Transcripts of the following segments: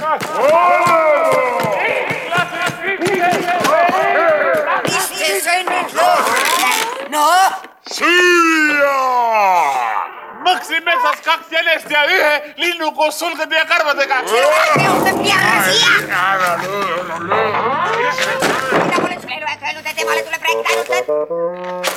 Mis see nüüd lood? No? Süüa! Mõksin metsas 2 jänest ja 1 linnu koos sulgede ja karvadega. Tõustab järre siia! Mida pole sulle elu öelnud, et emale tuleb rääkida ainult?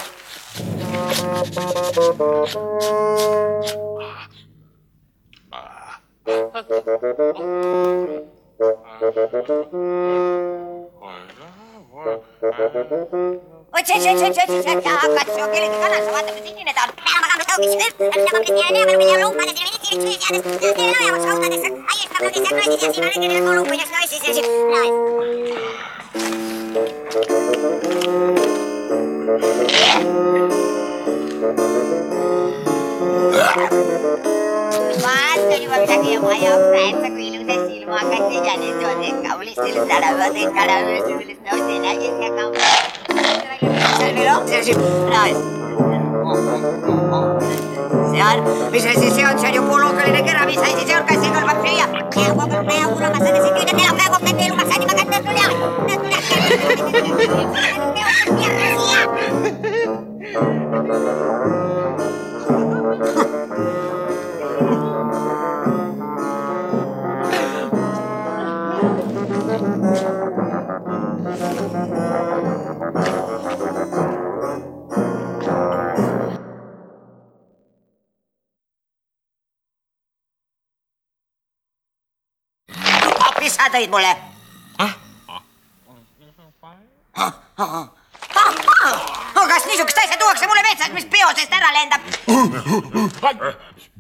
Oot, katsu, kellegi kanal, sa vaatad, et sinine ta on. Ma kannab tõugis. Mida ma pidi teha, aga mida lumpades ja venitsi üldse seades. Teile lojamaks haudades. Aiestab lõgis ja krossis ja siin on õigel nagu lumpuideks loissis ja siin. Vaata juba midagi oma jaoks näed sa kui ilusa silmaga ja nüüd on kaulistel tänavad ekala öösüülist nosti nägis ja seal, mis asi see on? See on ju puulukaline kera, mis asi see on? Kas see kõlbab süüa? Ja kogu pea kuulama sada see küüda teab praegu, et elu maksad juba kätte mis sa tõid mulle? Kas niisugust asja tuuakse mulle metsast, mis peosest ära lendab?